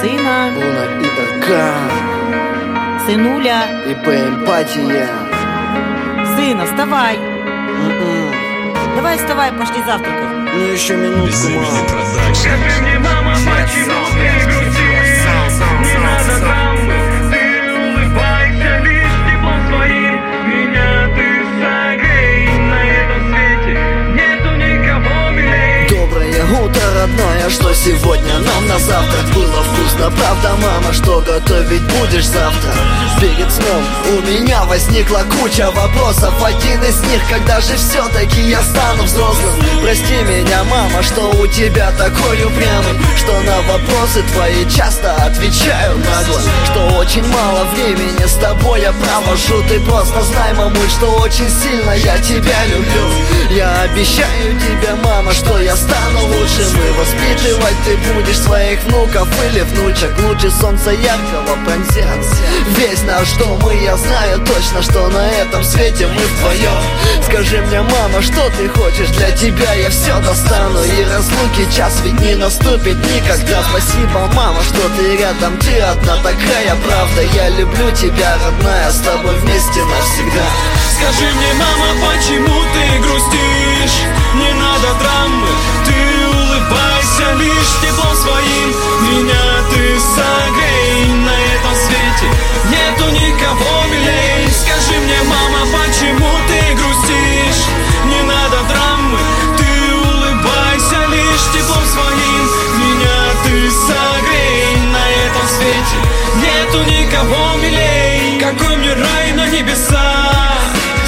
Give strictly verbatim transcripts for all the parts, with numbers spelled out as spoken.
сына. Луна и РК. Сынуля. И по эмпатия. Сына, вставай. М-м. Давай вставай, пошли завтракать. Ну еще минутку, мам. Скажи мне, мама, почему ты грустишь? Не надо драмы, ты улыбайся лишь теплом своим. Меня ты согрей, на этом свете нету никого милей. Доброе утро, родная, что сегодня нам на завтрак? Было вкусно, правда, мама, что готовить будешь завтра? Перед сном у меня возникла куча вопросов. Один из них, когда же все-таки я стану взрослым? Прости меня, мама, что у тебя такой упрямый, что на вопросы твои часто отвечаю нагло, что очень мало времени с тобой я провожу. Ты просто знай, мамуль, что очень сильно я тебя люблю. Я обещаю тебе, мама, что я стану лучшим, и воспитывать ты будешь своих внуков или внучек. Лучи солнца яркого пронзят весь наш дом, и я знаю точно, что на этом свете мы вдвоем. Скажи мне, мама, что ты хочешь? Для тебя я все достану, и разлуки час ведь не наступит никогда. Спасибо, мама, что ты рядом, ты одна такая правда. Я люблю тебя, родная, с тобой вместе навсегда. Скажи мне, мама, почему ты грустишь? Не надо драмы, ты улыбайся лишь теплом своим. Меня ты согрей, на этом свете нету никого милей. Скажи мне, мама, почему ты грустишь? Не надо драмы, ты улыбайся лишь теплом своим. Меня ты согрей, на этом свете нету никого милей. Какой мне рай на небесах,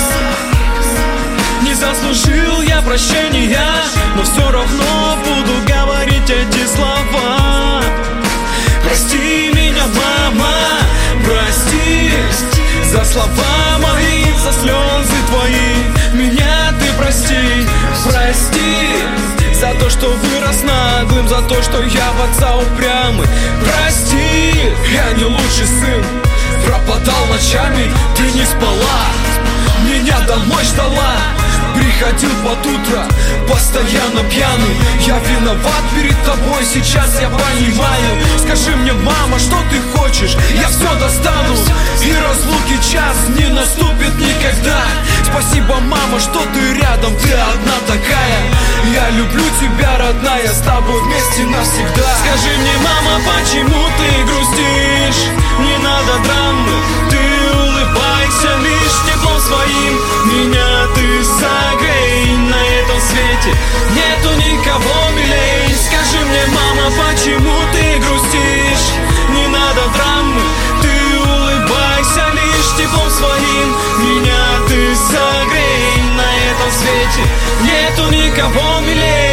не заслужил я прощения, но все равно буду говорить эти слова. Прости меня, мама, прости за слова мои, за слезы твои. Меня ты прости, прости за то, что вырос наглым, за то, что я в отца упрямый. Прости, я не лучший сын, пропадал ночами, ты не спала, меня домой ждала. Приходил под утро, постоянно пьяный. Я виноват перед тобой, сейчас я понимаю. Скажи мне, мама, что ты хочешь? Я все достану, и разлуки час не наступит никогда. Спасибо, мама, что ты рядом, ты одна такая. Я люблю тебя, родная, с тобой вместе навсегда. Скажи мне, мама, почему ты грустишь? Не надо драмы, ты улыбайся лишь теплом своим. Меня ты согрей, на этом свете нету никого милей. Скажи мне, мама, почему ты грустишь? Не надо драмы, ты улыбайся лишь теплом своим. Меня ты согрей, на этом свете нету никого милей.